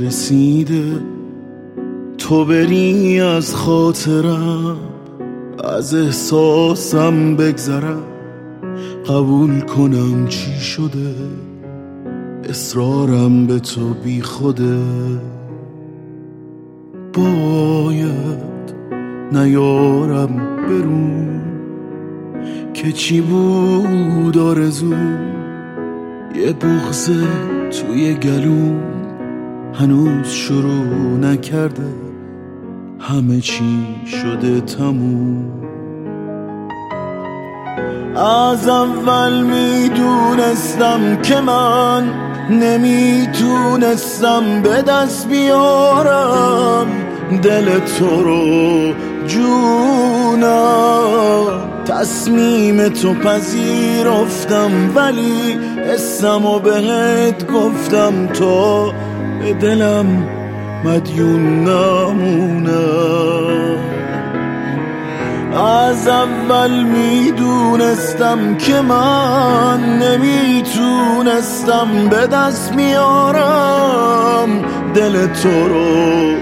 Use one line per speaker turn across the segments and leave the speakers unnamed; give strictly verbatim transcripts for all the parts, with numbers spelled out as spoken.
رسیده تو بری از خاطرم، از احساسم بگذرم، قبول کنم چی شده، اصرارم به تو بی خوده. باید نیارم برون که چی بود آرزوم، یه بغض توی گلوم هنوز شروع نکرده، همه چی شده تموم. از اول میدونستم که من نمیتونستم به دست بیارم دل تو رو جونم. تصمیم تو پذیرفتم ولی اسمو بهت گفتم تا به دلم مدیون نمونم. از اول میدونستم که من نمیتونستم به دست میارم دل تو رو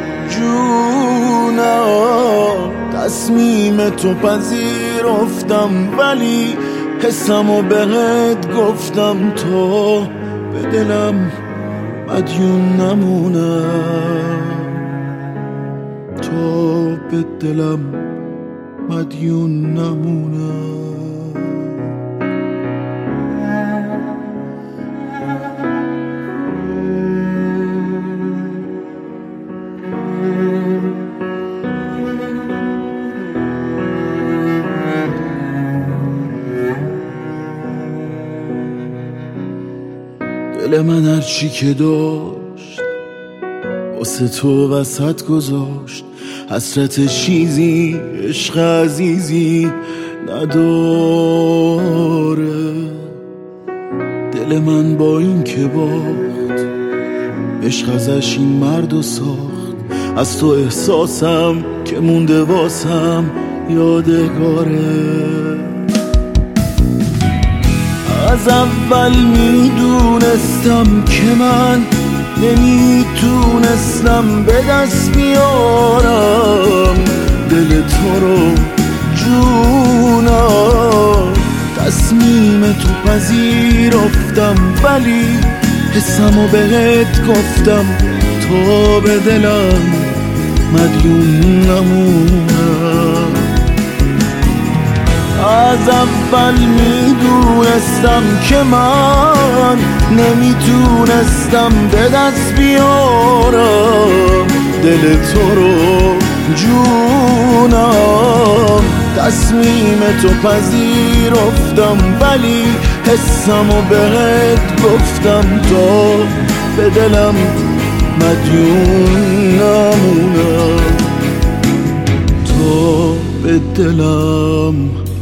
جونم. تصمیم تو پذیرفتم ولی حسمو بهت گفتم تا به دلم مدیون نمونم، تا به دلم مدیون نمونم. دل من هرچی که داشت واسه تو وسط گذاشت، حسرت چیزی عشق عزیزی نداره. دل من با این که باخت عشق ازش این مرد و ساخت، از تو احساسم که مونده واسم یادگاره. از اول میدونستم که من نمیتونستم به دست بیارم دل تو رو جونم. تصمیم تو پذیرفتم ولی حسمو بهت گفتم تا به دلم مدیون نمونم. از اول میدونستم که من نمیتونستم به دست بیارم دل تو رو جونم. تصمیم تو پذیرفتم ولی حسمو بهت گفتم تا به دلم مدیون نمونم، تا به دلم